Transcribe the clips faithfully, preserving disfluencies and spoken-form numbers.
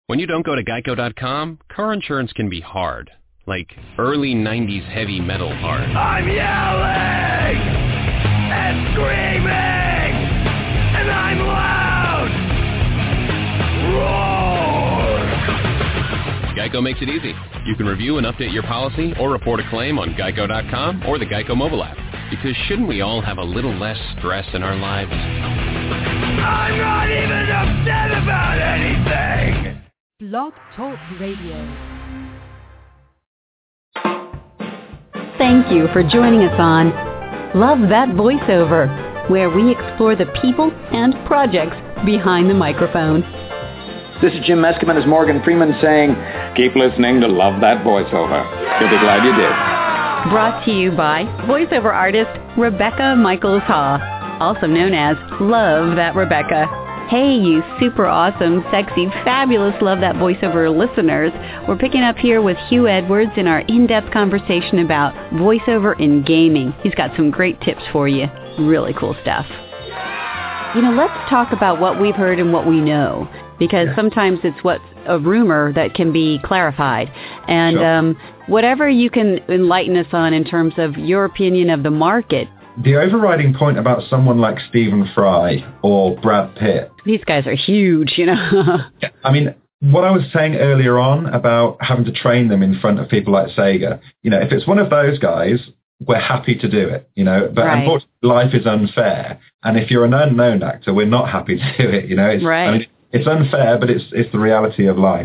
When you don't go to geico dot com, car insurance can be hard. Like early nineties heavy metal hard. I'm yelling and screaming and I'm loud. Roar! Geico makes it easy. You can review and update your policy or report a claim on geico dot com or the Geico mobile app. Because shouldn't we all have a little less stress in our lives? I'm not even upset about anything. Blog Talk Radio. Thank you for joining us on Love That Voiceover, where we explore the people and projects behind the microphone. This is Jim Meskimen as Morgan Freeman saying, keep listening to Love That Voiceover. You'll be glad you did. Brought to you by voiceover artist Rebecca Michaels Haw, also known as Love That Rebecca. Hey, you super awesome, sexy, fabulous Love That Voiceover listeners. We're picking up here with Hugh Edwards in our in-depth conversation about voiceover in gaming. He's got some great tips for you. Really cool stuff. You know, let's talk about what we've heard and what we know, because yeah. sometimes it's what's a rumor that can be clarified. And sure. um, whatever you can enlighten us on in terms of your opinion of the market. The overriding point about someone like Stephen Fry or Brad Pitt. These guys are huge, you know. yeah, I mean, what I was saying earlier on about having to train them in front of people like Sega, you know, if it's one of those guys, we're happy to do it, you know. But right. unfortunately, life is unfair. And if you're an unknown actor, we're not happy to do it, you know. It's, right. I mean, it's unfair, but it's it's the reality of life.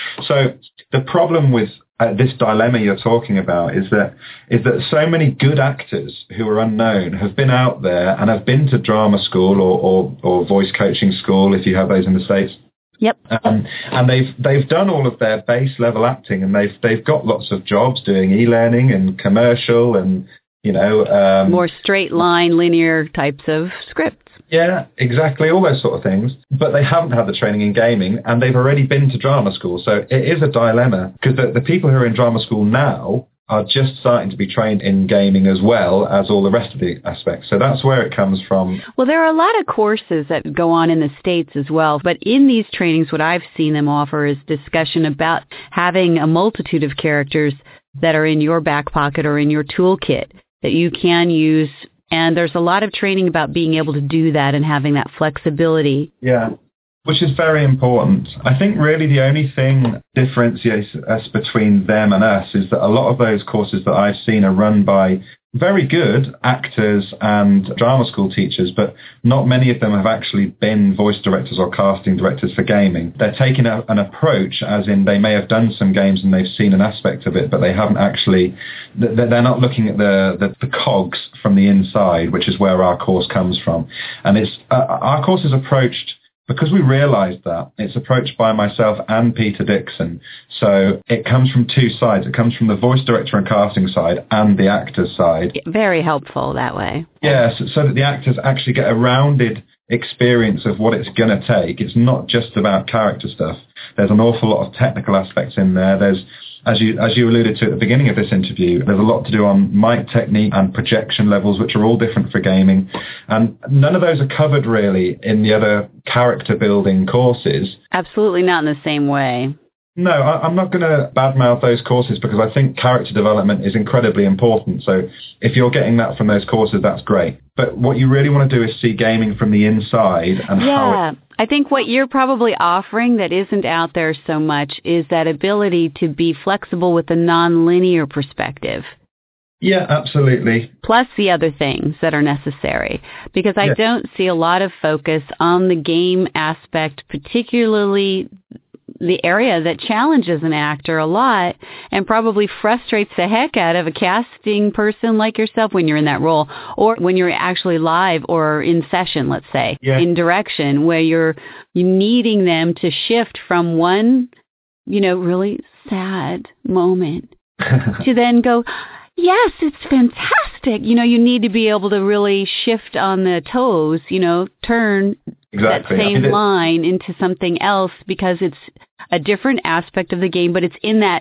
So the problem with Uh, this dilemma you're talking about is that is that so many good actors who are unknown have been out there and have been to drama school or, or, or voice coaching school, if you have those in the States. Yep. Um, and they've they've done all of their base level acting, and they've they've got lots of jobs doing e-learning and commercial and you know um, more straight line, linear types of scripts. Yeah, exactly, all those sort of things. But they haven't had the training in gaming, and they've already been to drama school. So it is a dilemma, because the, the people who are in drama school now are just starting to be trained in gaming as well as all the rest of the aspects. So that's where it comes from. Well, there are a lot of courses that go on in the States as well. But in these trainings, what I've seen them offer is discussion about having a multitude of characters that are in your back pocket or in your toolkit that you can use. And there's a lot of training about being able to do that and having that flexibility. Yeah, which is very important. I think really the only thing differentiates us between them and us is that a lot of those courses that I've seen are run by very good actors and drama school teachers, but not many of them have actually been voice directors or casting directors for gaming. They're taking a, an approach as in they may have done some games and they've seen an aspect of it, but they haven't actually, they're not looking at the, the, the cogs from the inside, which is where our course comes from. And it's uh, our course is approached, because we realised that, it's approached by myself and Peter Dixon. So it comes from two sides. It comes from the voice director and casting side and the actor's side. Very helpful that way. Yes, so that the actors actually get a rounded experience of what it's going to take. It's not just about character stuff. There's an awful lot of technical aspects in there. There's, as you as you alluded to at the beginning of this interview, there's a lot to do on mic technique and projection levels, which are all different for gaming. And none of those are covered really in the other character building courses. Absolutely not in the same way. No, I, I'm not going to badmouth those courses because I think character development is incredibly important. So if you're getting that from those courses, that's great. But what you really want to do is see gaming from the inside and yeah. how it... I think what you're probably offering that isn't out there so much is that ability to be flexible with a non-linear perspective. Yeah, absolutely. Plus the other things that are necessary. Because I yeah. don't see a lot of focus on the game aspect, particularly the area that challenges an actor a lot and probably frustrates the heck out of a casting person like yourself when you're in that role, or when you're actually live or in session, let's say, yeah. in direction, where you're needing them to shift from one, you know, really sad moment to then go, yes, it's fantastic. You know, you need to be able to really shift on the toes, you know, turn exactly. that same I mean, line into something else because it's a different aspect of the game, but it's in that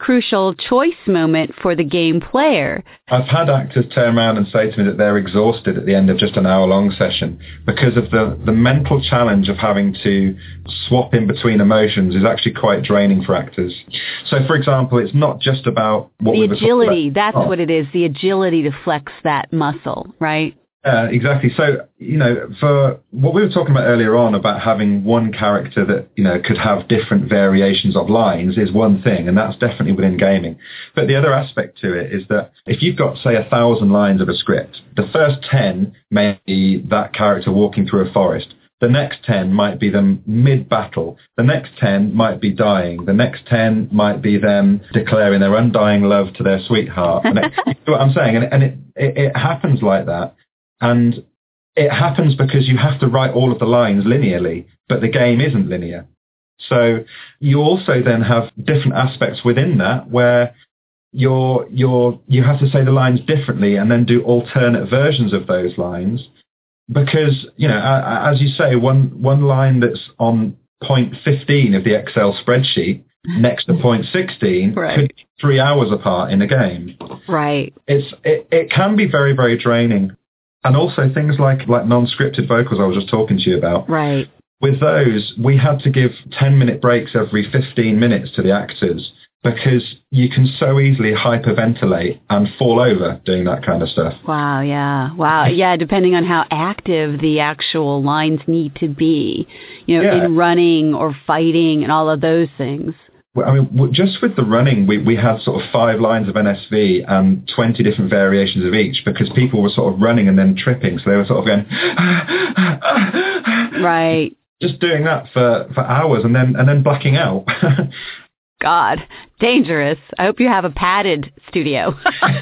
crucial choice moment for the game player. I've had actors turn around and say to me that they're exhausted at the end of just an hour-long session because of the, the mental challenge of having to swap in between emotions is actually quite draining for actors. So, for example, it's not just about what the we were agility. talking about. That's oh. what it is, the agility to flex that muscle, right? Yeah, uh, exactly. So, you know, for what we were talking about earlier on about having one character that, you know, could have different variations of lines is one thing, and that's definitely within gaming. But the other aspect to it is that if you've got, say, a thousand lines of a script, the first ten may be that character walking through a forest. The next ten might be them mid-battle. The next ten might be dying. The next ten might be them declaring their undying love to their sweetheart. And it, you know what I'm saying? And, and it, it, it happens like that. And it happens because you have to write all of the lines linearly, but the game isn't linear. So you also then have different aspects within that where you're, you're, you have to say the lines differently and then do alternate versions of those lines. Because, you know, as you say, one, one line that's on point fifteen of the Excel spreadsheet next to point sixteen right. could be three hours apart in a game. Right. It's, it, it can be very, very draining. And also things like, like non-scripted vocals I was just talking to you about. Right. With those, we had to give ten-minute breaks every fifteen minutes to the actors because you can so easily hyperventilate and fall over doing that kind of stuff. Wow, yeah. Wow, yeah, depending on how active the actual lines need to be, you know, yeah. in running or fighting and all of those things. I mean, just with the running, we, we had sort of five lines of N S V and twenty different variations of each because people were sort of running and then tripping. So they were sort of going... Right. Just doing that for, for hours and then and then blacking out. God, dangerous. I hope you have a padded studio.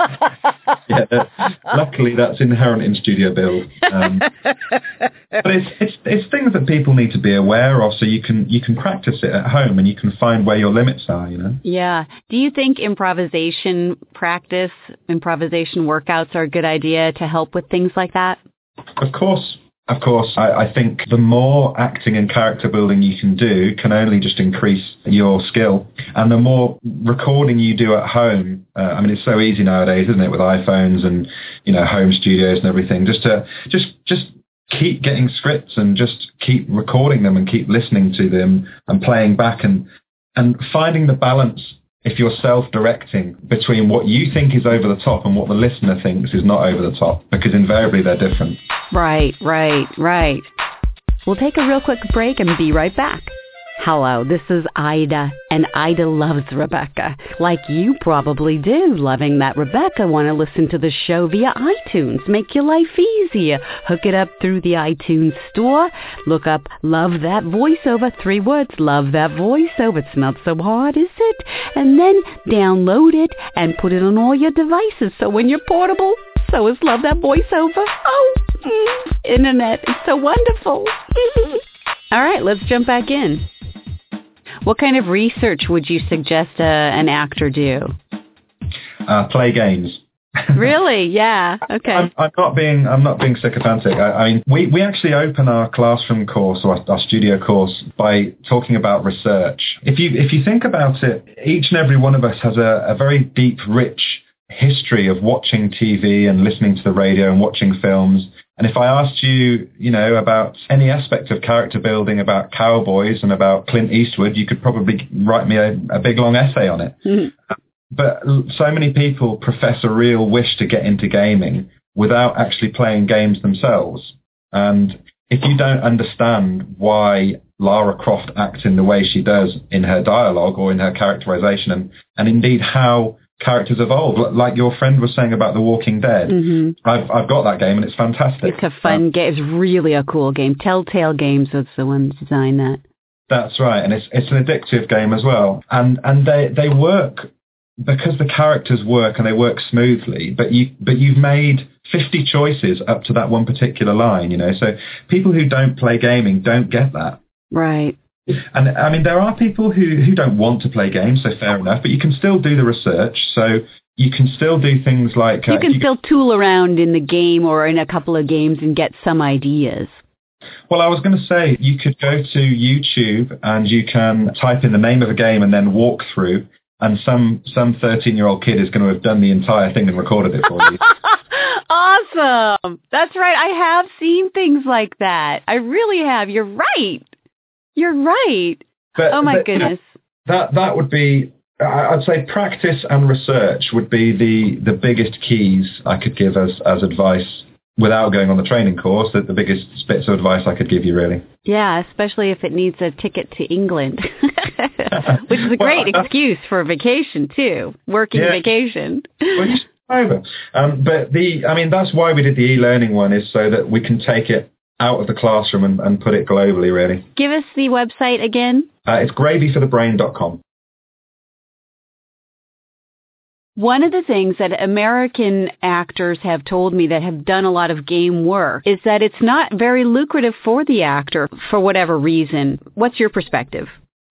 Yeah, uh, luckily that's inherent in studio build. Um, but it's, it's it's things that people need to be aware of so you can you can practice it at home and you can find where your limits are, you know? Yeah. Do you think improvisation practice, improvisation workouts are a good idea to help with things like that? Of course. Of course, I, I think the more acting and character building you can do can only just increase your skill. And the more recording you do at home, uh, I mean, it's so easy nowadays, isn't it, with iPhones and, you know, home studios and everything, just to just just keep getting scripts and just keep recording them and keep listening to them and playing back and and finding the balance if you're self-directing between what you think is over the top and what the listener thinks is not over the top, because invariably they're different. Right, right, right. We'll take a real quick break and be right back. Hello, this is Ida, and Ida loves Rebecca, like you probably do, loving that Rebecca want to listen to the show via iTunes, make your life easier. Hook it up through the iTunes store, look up Love That Voiceover, three words, Love That Voiceover, it's not so hard, is it? And then download it and put it on all your devices, so when you're portable, so is Love That Voiceover. Oh, mm, internet, it's so wonderful. All right, let's jump back in. What kind of research would you suggest uh, an actor do? Uh, play games. Really? Yeah. Okay. I'm, I'm not being I'm not being sycophantic. I, I mean, we, we actually open our classroom course or our, our studio course by talking about research. If you if you think about it, each and every one of us has a, a very deep, rich history of watching T V and listening to the radio and watching films. And if I asked you, you know, about any aspect of character building, about cowboys and about Clint Eastwood, you could probably write me a, a big, long essay on it. Mm-hmm. But so many people profess a real wish to get into gaming without actually playing games themselves. And if you don't understand why Lara Croft acts in the way she does in her dialogue or in her characterization, and, and indeed how characters evolve, like your friend was saying about The Walking Dead. Mm-hmm. I've I've got that game and it's fantastic. It's a fun um, game. It's really a cool game. Telltale Games was the one that designed that. That's right, and it's it's an addictive game as well. And and they they work because the characters work and they work smoothly. But you but you've made fifty choices up to that one particular line. You know, so people who don't play gaming don't get that. Right. And I mean, there are people who, who don't want to play games, so fair enough, but you can still do the research. So you can still do things like... You uh, can you still tool around in the game or in a couple of games and get some ideas. Well, I was going to say, you could go to YouTube and you can type in the name of a game and then walk through. and some some thirteen-year-old kid is going to have done the entire thing and recorded it for you. Awesome. That's right. I have seen things like that. I really have. You're right. You're right. But, oh, my but, goodness. That that would be, I'd say practice and research would be the, the biggest keys I could give as, as advice without going on the training course, that the biggest bits of advice I could give you, really. Yeah, especially if it needs a ticket to England, which is a great well, excuse for a vacation, too, working yeah. vacation. Which, over. Um, but the, I mean, that's why we did the e-learning one, is so that we can take it out of the classroom and, and put it globally, really. Give us the website again. Uh, it's gravy for the brain dot com. One of the things that American actors have told me that have done a lot of game work is that it's not very lucrative for the actor for whatever reason. What's your perspective?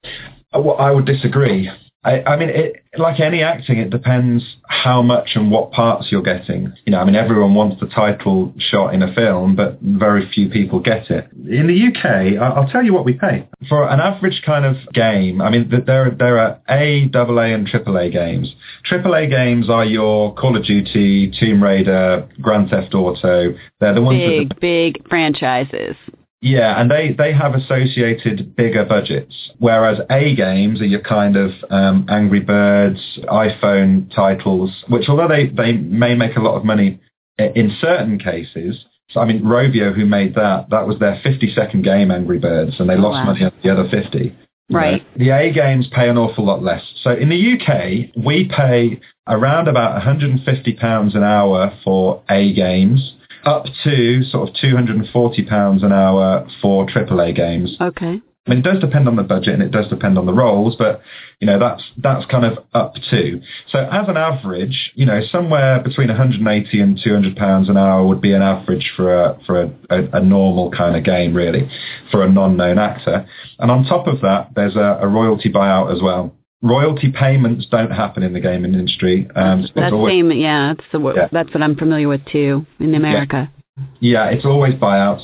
Uh, well, I would disagree. I, I mean, it, like any acting, it depends how much and what parts you're getting. You know, I mean, everyone wants the title shot in a film, but very few people get it. In the U K, I'll tell you what we pay. For an average kind of game, I mean, there, there are A, double A, and triple A games. triple A games are your Call of Duty, Tomb Raider, Grand Theft Auto. They're the ones big, that the, big franchises. Yeah, and they, they have associated bigger budgets, whereas A games are your kind of um, Angry Birds, iPhone titles, which although they, they may make a lot of money in certain cases, so I mean, Rovio, who made that, that was their fifty-second game, Angry Birds, and they oh, lost wow. money on the other fifty. Right. You know? The A games pay an awful lot less. So in the U K, we pay around about one hundred fifty pounds an hour for A games, up to sort of two hundred forty pounds an hour for triple A games. Okay. I mean, it does depend on the budget and it does depend on the roles, but, you know, that's that's kind of up to. So as an average, you know, somewhere between one hundred eighty and two hundred pounds an hour would be an average for a for a, a, a normal kind of game, really, for a non-known actor. And on top of that, there's a, a royalty buyout as well. Royalty payments don't happen in the gaming industry. Um, that's that's always, same, yeah, that's, the, yeah. that's what I'm familiar with too in America. Yeah, yeah, it's always buyouts.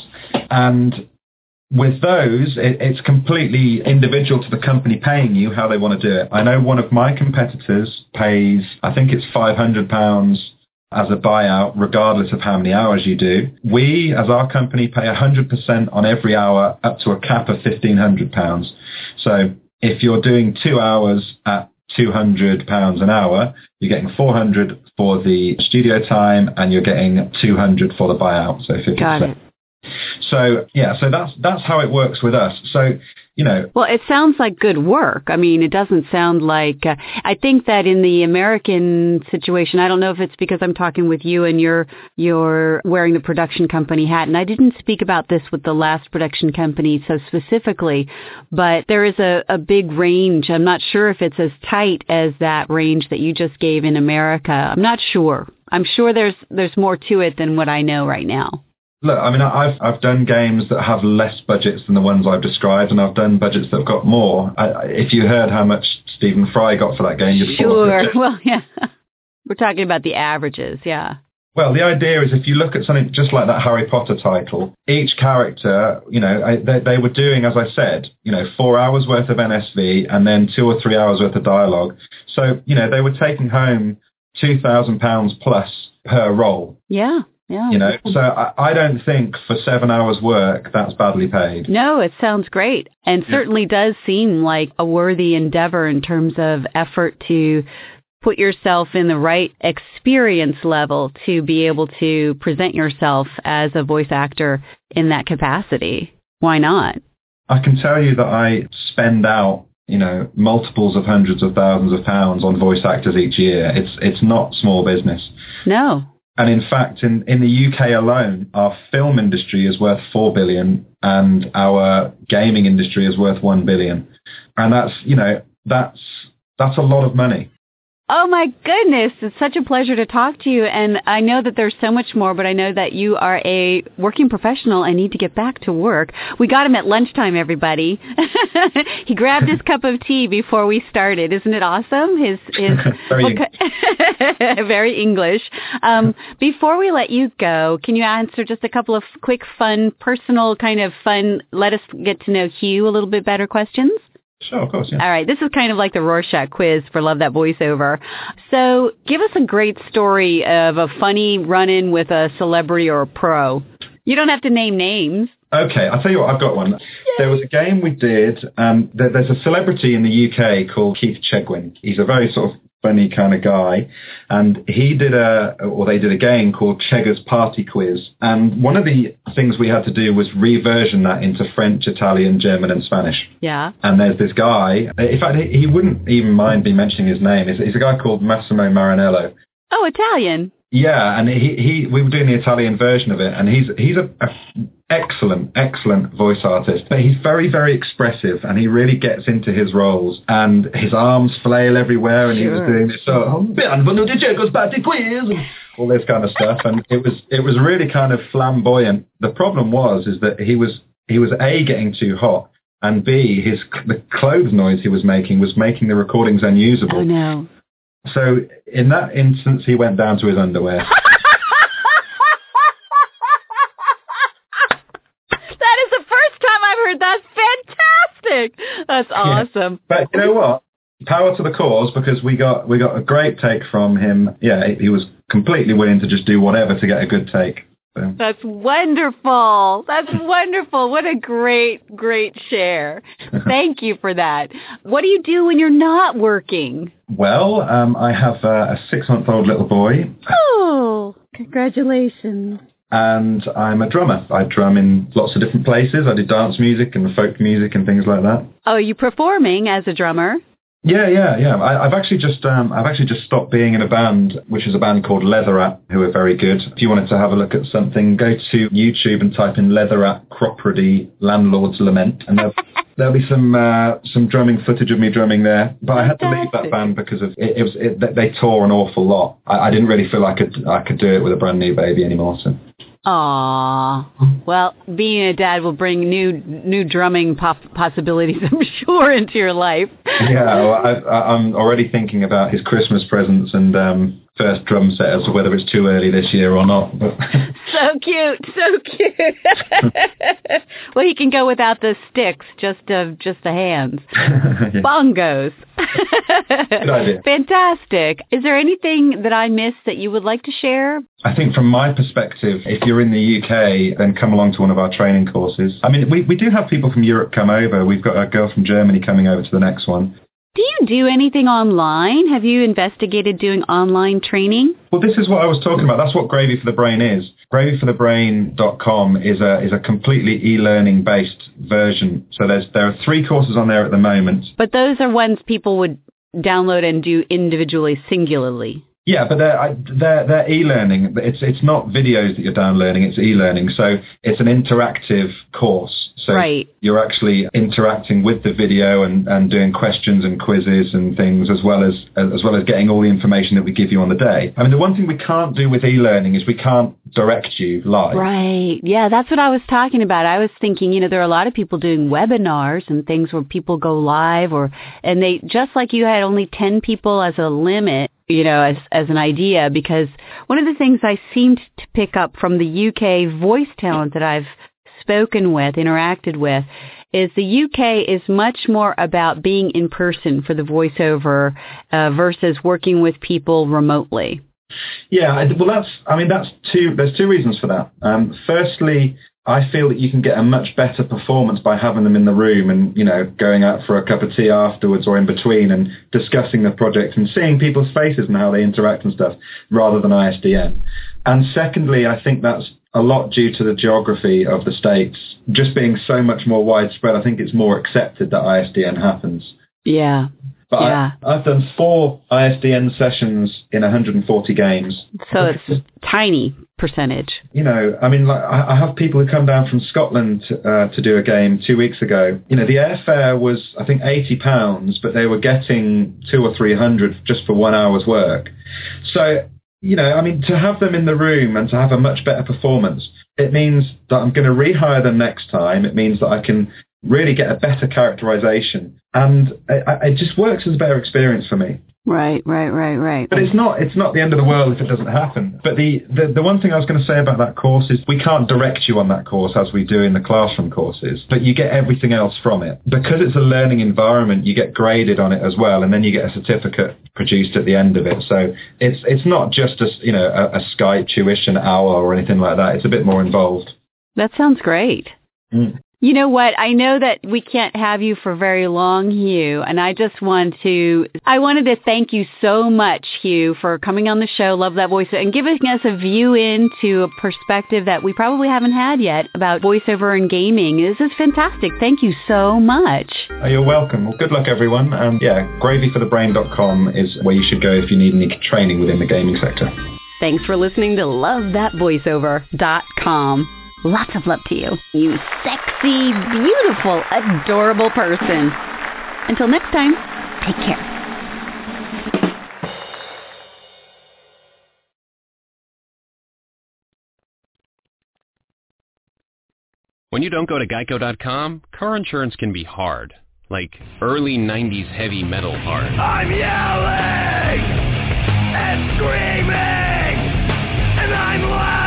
And with those, it, it's completely individual to the company paying you how they want to do it. I know one of my competitors pays, I think it's five hundred pounds as a buyout, regardless of how many hours you do. We, as our company, pay one hundred percent on every hour up to a cap of fifteen hundred pounds. So if you're doing two hours at two hundred pounds an hour, you're getting four hundred for the studio time and you're getting two hundred for the buyout. So fifty percent. Got it. So, yeah, so that's that's how it works with us. So, you know. Well, it sounds like good work. I mean, it doesn't sound like, uh, I think that in the American situation, I don't know if it's because I'm talking with you and you're, you're wearing the production company hat, and I didn't speak about this with the last production company so specifically, but there is a, a big range. I'm not sure if it's as tight as that range that you just gave in America. I'm not sure. I'm sure there's there's more to it than what I know right now. Look, I mean, I've I've done games that have less budgets than the ones I've described, and I've done budgets that have got more. I, if you heard how much Stephen Fry got for that game, you'd sure. Well, yeah, we're talking about the averages, yeah. Well, the idea is if you look at something just like that Harry Potter title, each character, you know, I, they, they were doing, as I said, you know, four hours worth of N S V and then two or three hours worth of dialogue. So, you know, they were taking home two thousand pounds plus per role. Yeah. Yeah. You know, so I, I don't think for seven hours work that's badly paid. No, it sounds great and yeah. certainly does seem like a worthy endeavor in terms of effort to put yourself in the right experience level to be able to present yourself as a voice actor in that capacity. Why not? I can tell you that I spend out, you know, multiples of hundreds of thousands of pounds on voice actors each year. It's it's not small business. No. And in fact, in, in the U K alone, our film industry is worth four billion and our gaming industry is worth one billion. And that's, you know, that's that's a lot of money. Oh, my goodness. It's such a pleasure to talk to you. And I know that there's so much more, but I know that you are a working professional and need to get back to work. We got him at lunchtime, everybody. He grabbed his cup of tea before we started. Isn't it awesome? His, his Very, Very English. Um, before we let you go, can you answer just a couple of quick, fun, personal kind of fun, let us get to know Hugh a little bit better questions? Sure, of course, yeah. All right, this is kind of like the Rorschach quiz for Love That Voiceover. So give us a great story of a funny run-in with a celebrity or a pro. You don't have to name names. Okay, I'll tell you what, I've got one. Yay. There was a game we did. Um, there, there's a celebrity in the U K called Keith Chegwin. He's a very sort of funny kind of guy. And he did a, or they did a game called Chegger's Party Quiz. And one of the things we had to do was reversion that into French, Italian, German and Spanish. Yeah. And there's this guy, in fact, he, he wouldn't even mind me mentioning his name. He's, he's a guy called Massimo Marinello. Oh, Italian. Yeah, and he, he we were doing the Italian version of it, and he's he's a, a excellent, excellent voice artist. But he's very, very expressive, and he really gets into his roles, and his arms flail everywhere, and sure. he was doing this sort of "Benvenuti Chegger's Party Quiz," and all this kind of stuff, and it was it was really kind of flamboyant. The problem was is that he was he was A, getting too hot, and B, his the clothes noise he was making was making the recordings unusable. Oh no. So in that instance, he went down to his underwear. That is the first time I've heard. That's fantastic. That's awesome. Yeah. But you know what? Power to the cause, because we got we got a great take from him. Yeah, he was completely willing to just do whatever to get a good take. So. That's wonderful. That's wonderful. What a great, great share. Thank you for that. What do you do when you're not working? Well, um, I have uh, a six-month-old little boy. Oh, congratulations. And I'm a drummer. I drum in lots of different places. I do dance music and folk music and things like that. Oh, are you performing as a drummer? Yeah, yeah, yeah. I, I've actually just um, I've actually just stopped being in a band, which is a band called Leatherrat, who are very good. If you wanted to have a look at something, go to YouTube and type in Leatherrat Cropredy Landlord's Lament, and there'll, there'll be some uh, some drumming footage of me drumming there. But I had to leave that band because of it. it was it, they tore an awful lot. I, I didn't really feel I could I could do it with a brand new baby anymore. So. Aww. Well, being a dad will bring new new drumming pop- possibilities, I'm sure, into your life. Yeah, well, I, I'm already thinking about his Christmas presents and um, first drum set as to whether it's too early this year or not. But so cute, so cute. Well, he can go without the sticks, just uh, just the hands. Yeah. Bongos. Good idea. Fantastic. Is there anything that I missed that you would like to share? I think from my perspective, if you're in the U K, then come along to one of our training courses. I mean, we, we do have people from Europe come over. We've got a girl from Germany coming over to the next one. Do you do anything online? Have you investigated doing online training? Well, this is what I was talking about. That's what Gravy for the Brain is. gravy for the brain dot com is a is a completely e-learning based version. So there's there are three courses on there at the moment. But those are ones people would download and do individually, singularly. Yeah, but they're, they're, they're e-learning. It's it's not videos that you're downloading, it's e-learning. So it's an interactive course. So right. You're actually interacting with the video and, and doing questions and quizzes and things, as well as as well as getting all the information that we give you on the day. I mean, the one thing we can't do with e-learning is we can't direct you live. Right. Yeah, that's what I was talking about. I was thinking, you know, there are a lot of people doing webinars and things where people go live, or and they, just like you had only ten people as a limit, you know, as as an idea, because one of the things I seemed to pick up from the U K voice talent that I've spoken with, interacted with, is the U K is much more about being in person for the voiceover uh, versus working with people remotely. Yeah, well, that's, I mean, that's two, there's two reasons for that. Um, firstly, I feel that you can get a much better performance by having them in the room and, you know, going out for a cup of tea afterwards or in between and discussing the project and seeing people's faces and how they interact and stuff, rather than I S D N. And secondly, I think that's a lot due to the geography of the States. Just being so much more widespread, I think it's more accepted that I S D N happens. Yeah. But yeah. I, I've done four I S D N sessions in one hundred forty games. So it's a tiny percentage. You know, I mean, like, I, I have people who come down from Scotland uh, to do a game two weeks ago. You know, the airfare was, I think, eighty pounds, but they were getting two or three hundred just for one hour's work. So, you know, I mean, to have them in the room and to have a much better performance, it means that I'm going to rehire them next time. It means that I can really get a better characterization. And it, it just works as a better experience for me. Right, right, right, right. But it's not it's not the end of the world if it doesn't happen. But the, the, the one thing I was going to say about that course is we can't direct you on that course as we do in the classroom courses, but you get everything else from it. Because it's a learning environment, you get graded on it as well, and then you get a certificate produced at the end of it. So it's it's not just a, you know, a, a Skype tuition hour or anything like that. It's a bit more involved. That sounds great. Mm. You know what? I know that we can't have you for very long, Hugh, and I just want to, I wanted to thank you so much, Hugh, for coming on the show, Love That Voice, and giving us a view into a perspective that we probably haven't had yet about voiceover and gaming. This is fantastic. Thank you so much. Oh, you're welcome. Well, good luck, everyone. And yeah, gravy for the brain dot com is where you should go if you need any training within the gaming sector. Thanks for listening to love that voiceover dot com. Lots of love to you, you sexy, beautiful, adorable person. Until next time, take care. When you don't go to geico dot com, car insurance can be hard. Like early nineties heavy metal hard. I'm yelling and screaming, and I'm loud.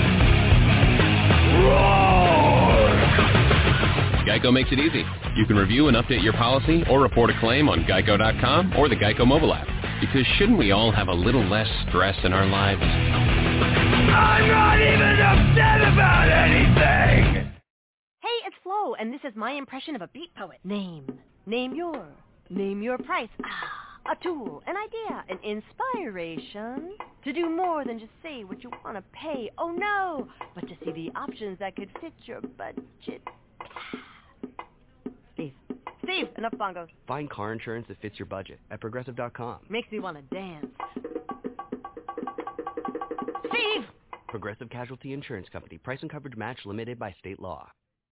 Roar! Geico makes it easy. You can review and update your policy or report a claim on geico dot com or the Geico mobile app. Because shouldn't we all have a little less stress in our lives? I'm not even upset about anything! Hey, it's Flo, and this is my impression of a beat poet. Name. Name your. Name your price. Ah, a tool, an idea, an inspiration. To do more than just say what you want to pay. Oh no, but to see the options that could fit your budget. Steve. Steve, enough bongos. Find car insurance that fits your budget at progressive dot com. Makes me want to dance. Steve! Progressive Casualty Insurance Company. Price and coverage match limited by state law.